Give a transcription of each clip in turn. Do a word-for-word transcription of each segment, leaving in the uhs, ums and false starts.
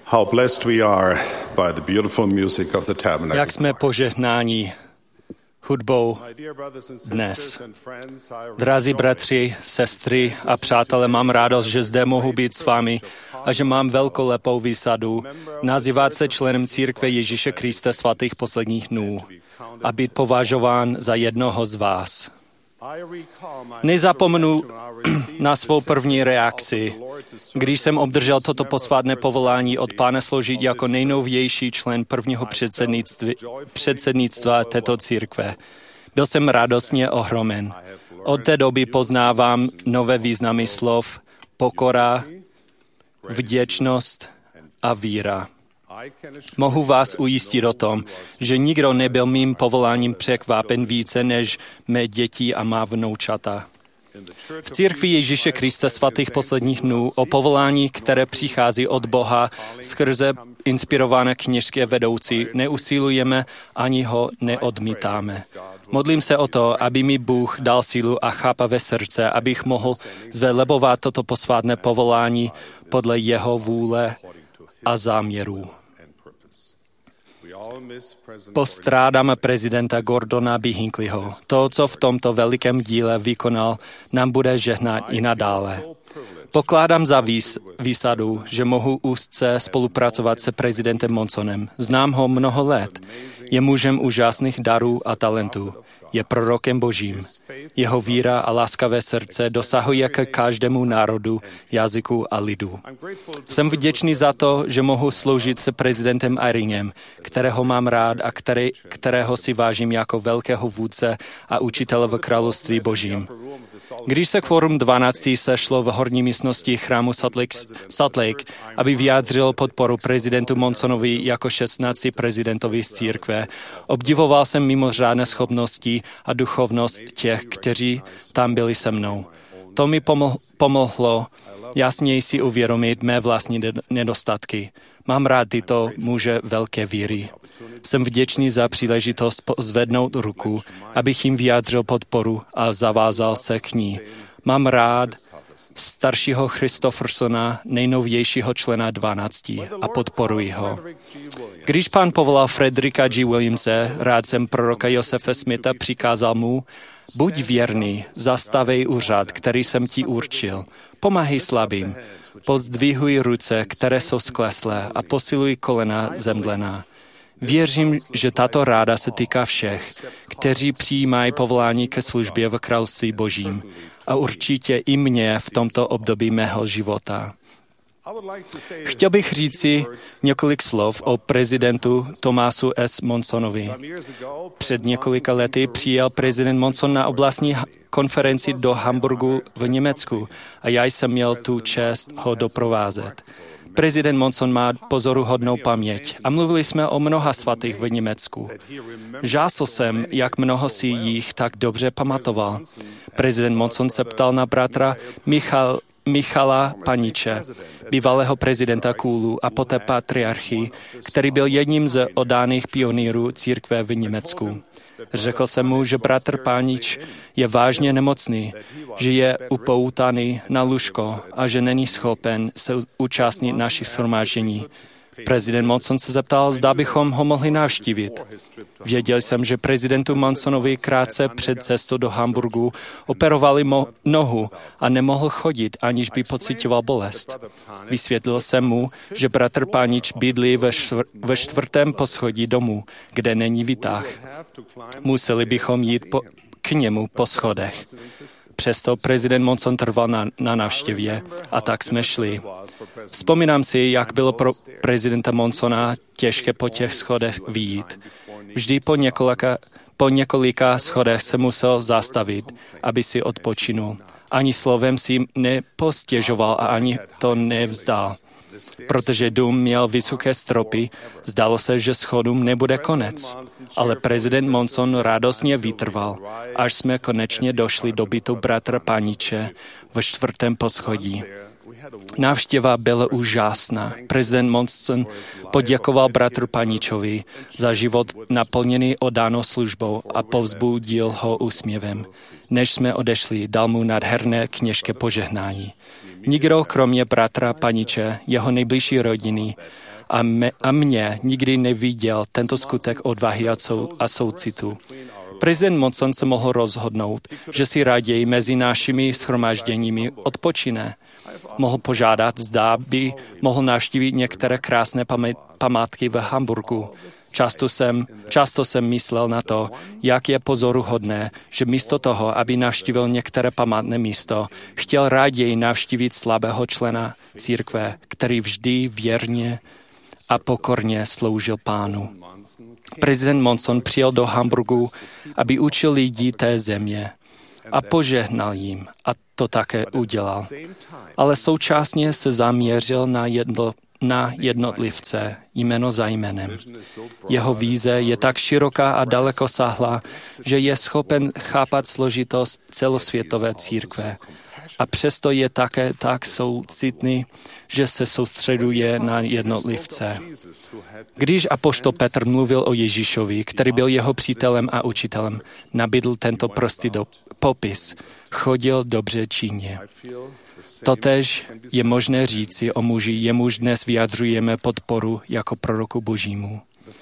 How blessed we are by the beautiful music of the tabernacle. Jak jsme požehnáni hudbou dnes. Drazí bratři, sestry a přátelé, mám radost, že zde mohu být s vámi a že mám velkolepou výsadu nazývat se členem Církve Ježíše Krista svatých posledních dnů a být považován za jednoho z vás. Nezapomenu na svou první reakci, když jsem obdržel toto posvátné povolání od Pána sloužit jako nejnovější člen prvního předsednictví, předsednictva této církve. Byl jsem radostně ohromen. Od té doby poznávám nové významy slov pokora, vděčnost a víra. Mohu vás ujistit o tom, že nikdo nebyl mým povoláním překvapen více než mé děti a má vnoučata. V Církvi Ježíše Krista svatých posledních dnů o povolání, které přichází od Boha skrze inspirované kněžské vedoucí, neusilujeme ani ho neodmítáme. Modlím se o to, aby mi Bůh dal sílu a chápavé srdce, abych mohl zvelebovat toto posvátné povolání podle jeho vůle a záměrů. Postrádáme prezidenta Gordona B. Hinckleyho. To, co v tomto velikém díle vykonal, nám bude žehnat i nadále. Pokládám za výs, výsadu, že mohu úzce spolupracovat se prezidentem Monsonem. Znám ho mnoho let. Je mužem úžasných darů a talentů. Je prorokem Božím. Jeho víra a láskavé srdce dosahuje ke každému národu, jazyku a lidu. Jsem vděčný za to, že mohu sloužit se prezidentem Eyringem, kterého mám rád a který, kterého si vážím jako velkého vůdce a učitele v království Božím. Když se kvorum dvanácti sešlo v horní místnosti chrámu Salt Lake, Salt Lake, aby vyjádřilo podporu prezidentu Monsonovi jako šestnácti prezidentovi z církve, obdivoval jsem mimořádné schopnosti a duchovnost těch, kteří tam byli se mnou. To mi pomohlo jasněji si uvědomit mé vlastní nedostatky. Mám rád tyto muže velké víry. Jsem vděčný za příležitost zvednout ruku, abych jim vyjádřil podporu a zavázal se k ní. Mám rád staršího Christophersona, nejnovějšího člena dvanácti, a podporuji ho. Když Pán povolal Frederika G. Williamse, rádcem proroka Josefa Smitha, přikázal mu: buď věrný, zastavej úřad, který jsem ti určil, pomáhej slabým, pozdvihuj ruce, které jsou skleslé, a posiluj kolena zemdlená. Věřím, že tato ráda se týká všech, kteří přijímají povolání ke službě v království Božím, a určitě i mě v tomto období mého života. Chtěl bych říci několik slov o prezidentu Thomasu S. Monsonovi. Před několika lety přijel prezident Monson na oblastní konferenci do Hamburgu v Německu a já jsem měl tu čest ho doprovázet. Prezident Monson má pozoruhodnou paměť a mluvili jsme o mnoha svatých v Německu. Žásl jsem, jak mnoho si jich tak dobře pamatoval. Prezident Monson se ptal na bratra Michal, Michala Paniče, bývalého prezidenta Kůlu a poté patriarchy, který byl jedním z oddaných pionýrů církve v Německu. Řekl jsem mu, že bratr Pánič je vážně nemocný, že je upoutaný na lůžko a že není schopen se účastnit našich shromáždění. Prezident Monson se zeptal, zda bychom ho mohli navštívit. Věděl jsem, že prezidentu Monsonovi krátce před cestou do Hamburgu operovali mo- nohu a nemohl chodit, aniž by pocitoval bolest. Vysvětlil jsem mu, že bratr Pánič bydlí ve, švr- ve čtvrtém poschodí domu, kde není výtah. Museli bychom jít po- k němu po schodech. Přesto prezident Monson trval na, na návštěvě a tak jsme šli. Vzpomínám si, jak bylo pro prezidenta Monsona těžké po těch schodech vyjít. Vždy po několika, po několika schodech se musel zastavit, aby si odpočinul. Ani slovem si nepostěžoval a ani to nevzdal. Protože dům měl vysoké stropy, zdalo se, že schodům nebude konec. Ale prezident Monson radostně vytrval, až jsme konečně došli do bytu bratra Paniče ve čtvrtém poschodí. Návštěva byla úžasná. Prezident Monson poděkoval bratru Paničovi za život naplněný oddanou službou a povzbudil ho úsměvem. Než jsme odešli, dal mu nádherné kněžské požehnání. Nikdo kromě bratra Paniče, jeho nejbližší rodiny a, me, a mě nikdy neviděl tento skutek odvahy a, sou, a soucitu. Prezident Monson se mohl rozhodnout, že si raději mezi našimi shromážděními odpočine. Mohl požádat, zda by mohl navštívit některé krásné památky v Hamburgu. Často jsem, často jsem myslel na to, jak je pozoruhodné, že místo toho, aby navštívil některé památné místo, chtěl raději navštívit slabého člena církve, který vždy věrně a pokorně sloužil Pánu. Prezident Monson přijel do Hamburgu, aby učil lidi té země a požehnal jim, a to také udělal. Ale současně se zaměřil na, jedno, na jednotlivce, jméno za jménem. Jeho víze je tak široká a dalekosáhlá, že je schopen chápat složitost celosvětové církve. A přesto je také tak soucitný, že se soustředuje na jednotlivce. Když apoštol Petr mluvil o Ježíšovi, který byl jeho přítelem a učitelem, nabídl tento prostý do, popis. Chodil dobře činně. Totéž je možné říci o muži, jemuž dnes vyjadřujeme podporu jako proroku Božímu.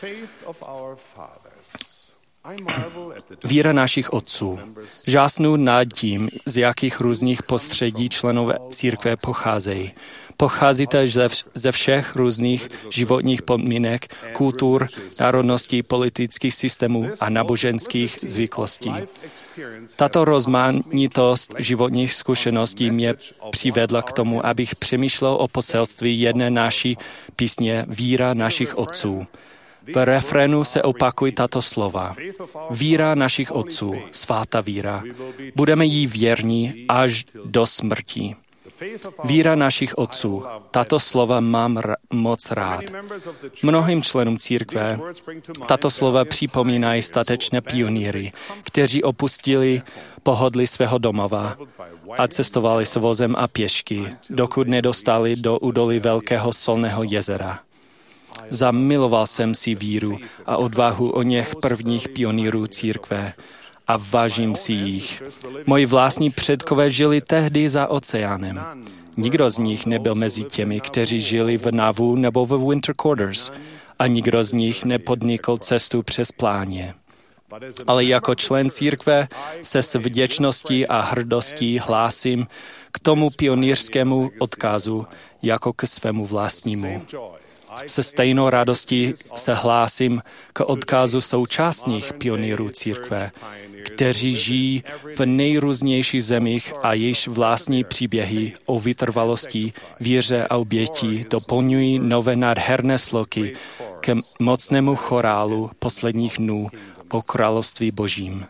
Víra našich otců. Žásnu nad tím, z jakých různých postředí členové církve pocházejí. Pocházíte ze všech různých životních podmínek, kultur, národností, politických systémů a náboženských zvyklostí. Tato rozmanitost životních zkušeností mě přivedla k tomu, abych přemýšlel o poselství jedné naší písně Víra našich otců. V refrénu se opakují tato slova. Víra našich otců, svatá víra. Budeme jí věrní až do smrti. Víra našich otců. Tato slova mám r- moc rád. Mnohým členům církve tato slova připomínají statečné pionýry, kteří opustili pohodlí svého domova a cestovali s vozem a pěšky, dokud nedostali do údolí velkého solného jezera. Zamiloval jsem si víru a odvahu o něch prvních pionýrů církve a vážím si jich. Moji vlastní předkové žili tehdy za oceánem. Nikdo z nich nebyl mezi těmi, kteří žili v Nauvoo nebo v Winter Quarters a nikdo z nich nepodnikl cestu přes pláně. Ale jako člen církve se s vděčností a hrdostí hlásím k tomu pionýrskému odkazu jako k svému vlastnímu. Se stejnou radostí se hlásím k odkazu současných pionýrů církve, kteří žijí v nejrůznějších zemích a jejichž vlastní příběhy o vytrvalosti, víře a oběti doplňují nové nádherné sloky k mocnému chorálu posledních dnů o království Božím.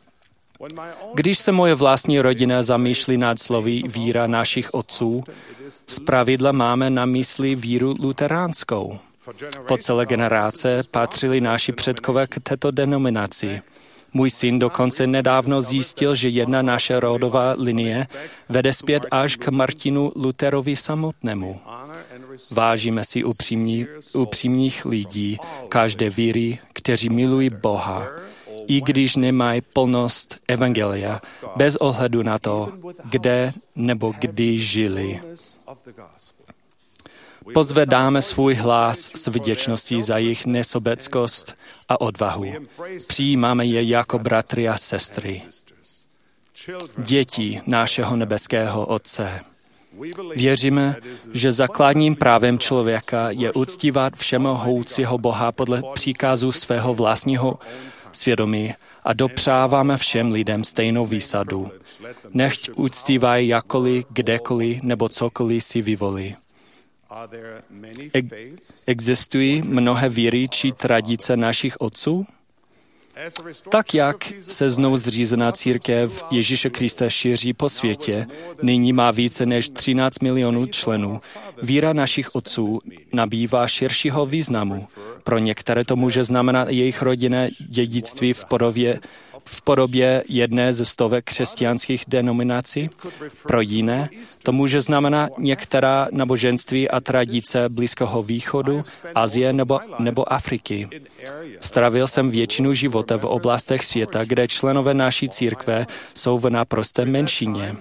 Když se moje vlastní rodina zamýšlí nad slovy víra našich otců, zpravidla máme na mysli víru luteránskou. Po celé generace patřili naši předkové k této denominaci. Můj syn dokonce nedávno zjistil, že jedna naše rodová linie vede zpět až k Martinu Lutherovi samotnému. Vážíme si upřímní, upřímných lidí každé víry, kteří milují Boha, i když nemají plnost evangelia, bez ohledu na to, kde nebo kdy žili. Pozvedáme svůj hlas s vděčností za jejich nesobeckost a odvahu. Přijímáme je jako bratry a sestry. Děti našeho nebeského Otce. Věříme, že základním právem člověka je uctívat všemohoucího Boha podle příkazu svého vlastního svědomí a dopřáváme všem lidem stejnou výsadu. Nechť uctívají jakkoliv, kdekoliv nebo cokoliv si vyvolí. E- existují mnohé víry či tradice našich otců? Tak, jak se znovu zřízená církev Ježíše Krista šíří po světě, nyní má více než třináct milionů členů, víra našich otců nabývá širšího významu. Pro některé to může znamenat jejich rodinné dědictví v podobě, v podobě jedné ze stovek křesťanských denominací. Pro jiné to může znamenat některá náboženství a tradice Blízkého východu, Asie nebo, nebo Afriky. Strávil jsem většinu života v oblastech světa, kde členové naší církve jsou v naprosté menšině.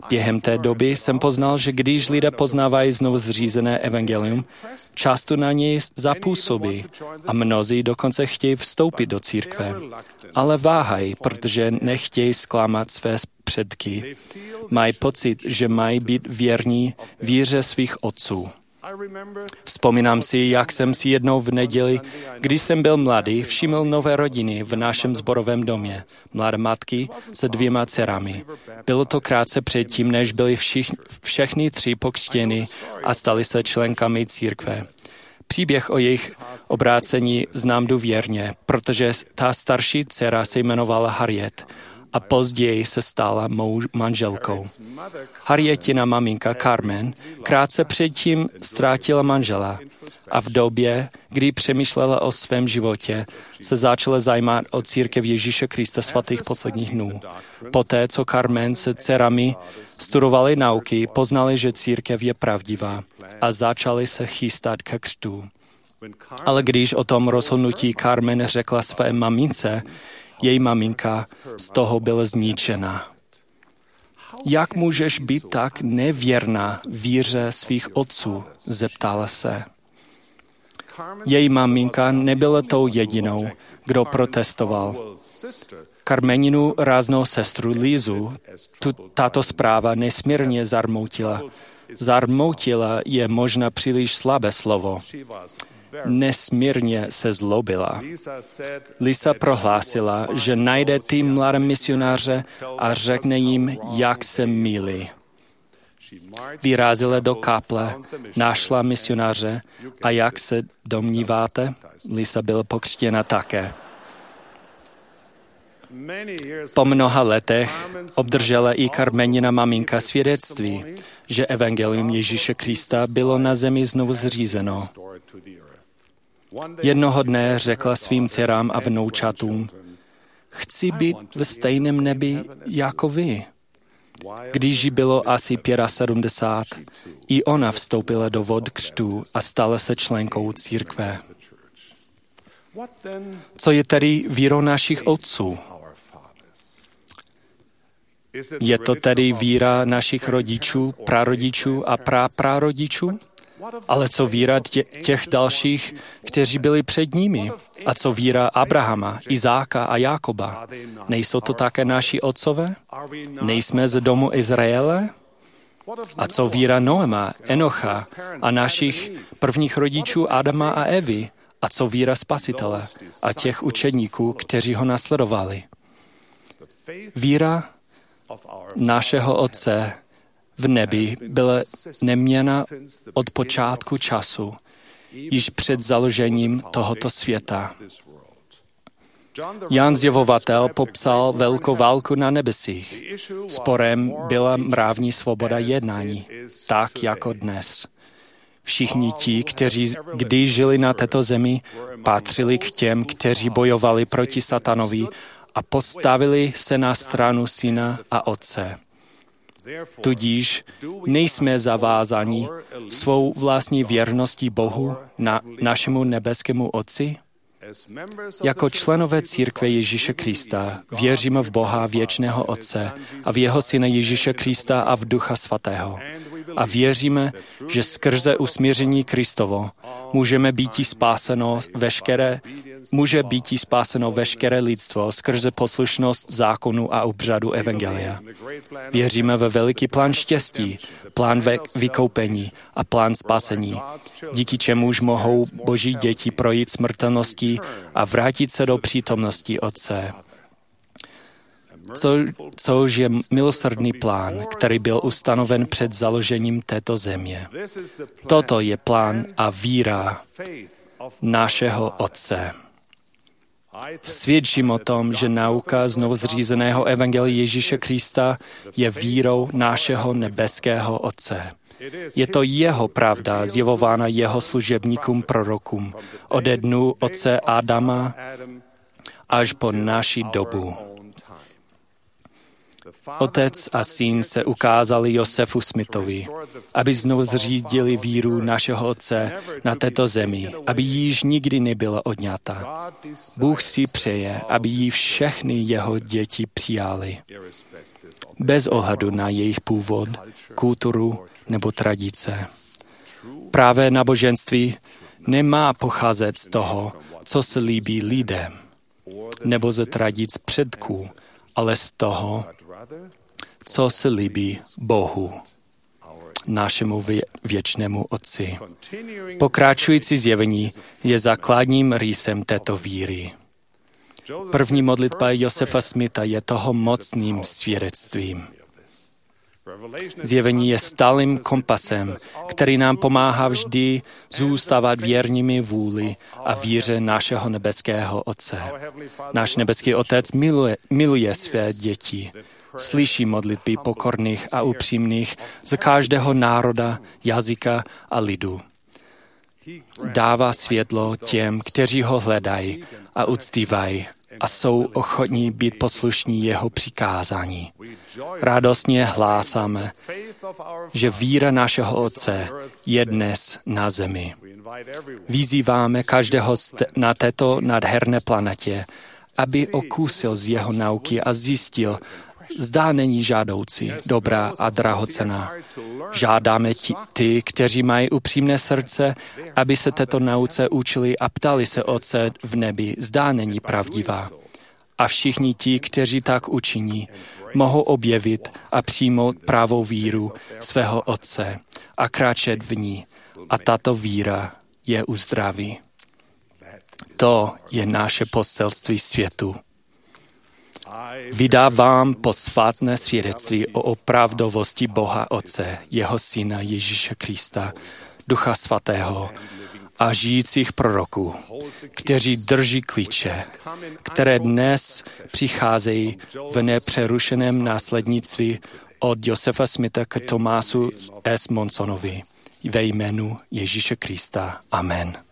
Během té doby jsem poznal, že když lidé poznávají znovu zřízené evangelium, často na něj zapůsobí a mnozí dokonce chtějí vstoupit do církve, ale váhají, protože nechtějí zklamat své předky. Mají pocit, že mají být věrní víře svých otců. Vzpomínám si, jak jsem si jednou v neděli, když jsem byl mladý, všiml nové rodiny v našem sborovém domě. Mladé matky se dvěma dcerami. Bylo to krátce předtím, než byli všich, všechny tři pokřtěni a stali se členkami církve. Příběh o jejich obrácení znám důvěrně, protože ta starší dcera se jmenovala Harriet a později se stala mou manželkou. Harrietina maminka Carmen krátce předtím ztrátila manžela a v době, kdy přemýšlela o svém životě, se začala zajímat o církev Ježíše Krista svatých posledních dnů. Poté, co Carmen se dcerami studovali nauky, poznali, že církev je pravdivá a začali se chystat ke křtu. Ale když o tom rozhodnutí Carmen řekla své mamince, její maminka z toho byla zničena. Jak můžeš být tak nevěrná víře svých otců? Zeptala se. Její maminka nebyla tou jedinou, kdo protestoval. Carmeninu ráznou sestru Lizu tu, tato zpráva nesmírně zarmoutila. Zarmoutila je možná příliš slabé slovo. Nesmírně se zlobila. Lisa prohlásila, že najde ty mladé misionáře a řekne jim, jak se mýlí. Vyrazila do kaple, našla misionáře a jak se domníváte, Lisa byla pokřtěna také. Po mnoha letech obdržela i Carmenina maminka svědectví, že evangelium Ježíše Krista bylo na zemi znovu zřízeno. Jednoho dne řekla svým dcerám a vnoučatům, chci být ve stejném nebi jako vy. Když jí bylo asi sedmdesát pět, i ona vstoupila do vod křtu a stala se členkou církve. Co je tedy vírou našich otců? Je to tedy víra našich rodičů, prarodičů a praprarodičů? Ale co víra těch dalších, kteří byli před nimi? A co víra Abrahama, Izáka a Jákoba? Nejsou to také naši otcové? Nejsme z domu Izraele? A co víra Noema, Enocha a našich prvních rodičů Adama a Evy? A co víra Spasitele a těch učedníků, kteří ho nasledovali? Víra našeho Otce v nebi byla neměna od počátku času, již před založením tohoto světa. Jan Zjevovatel popsal velkou válku na nebesích. Sporem byla mravní svoboda jednání, tak jako dnes. Všichni ti, kteří kdy žili na této zemi, patřili k těm, kteří bojovali proti satanovi a postavili se na stranu Syna a Otce. Tudíž nejsme zavázáni svou vlastní věrností Bohu, na našemu nebeskému Otci? Jako členové církve Ježíše Krista věříme v Boha věčného Otce a v jeho Syna Ježíše Krista a v Ducha Svatého. A věříme, že skrze usmíření Kristovo můžeme být spáseno veškeré, může být spáseno veškeré lidstvo skrze poslušnost zákonu a obřadu evangelia. Věříme ve veliký plán štěstí, plán vykoupení a plán spasení, díky čemuž mohou Boží děti projít smrtelností a vrátit se do přítomnosti Otce. Co, což je milosrdný plán, který byl ustanoven před založením této země. Toto je plán a víra našeho Otce. Svědčím o tom, že nauka znovu zřízeného evangelia Ježíše Krista je vírou našeho nebeského Otce. Je to jeho pravda zjevována jeho služebníkům prorokům ode dnu otce Adama až po naši dobu. Otec a syn se ukázali Josefu Smithovi, aby znovu zřídili víru našeho Otce na této zemi, aby již nikdy nebyla odňata. Bůh si přeje, aby ji všechny jeho děti přijali. bez ohledu na jejich původ, kulturu nebo tradice. Pravé náboženství nemá pocházet z toho, co se líbí lidem, nebo ze tradic předků, ale z toho, co se líbí Bohu, našemu vě- věčnému Otci. Pokračující zjevení je základním rýsem této víry. První modlitba Josefa Smitha je toho mocným svědectvím. Zjevení je stálým kompasem, který nám pomáhá vždy zůstávat věrnými vůli a víře našeho nebeského Otce. Náš nebeský Otec miluje, miluje své děti. Slyší modlitby pokorných a upřímných z každého národa, jazyka a lidu. Dává světlo těm, kteří ho hledají a uctívají a jsou ochotní být poslušní jeho přikázání. Radostně hlásáme, že víra našeho Otce je dnes na zemi. Vyzýváme každého na této nádherné planetě, aby okusil z jeho nauky a zjistil, zda není žádoucí, dobrá a drahocenná. Žádáme ti, ty, kteří mají upřímné srdce, aby se této nauce učili a ptali se Otce v nebi, zda není pravdivá. A všichni ti, kteří tak učiní, mohou objevit a přijmout pravou víru svého Otce a kráčet v ní. A tato víra je uzdraví. To je naše poselství světu. Vydávám posvátné svědectví o opravdovosti Boha Otce, jeho Syna Ježíše Krista, Ducha Svatého a žijících proroků, kteří drží klíče, které dnes přicházejí v nepřerušeném následnictví od Josefa Smitha k Tomásu S. Monsonovi ve jménu Ježíše Krista. Amen.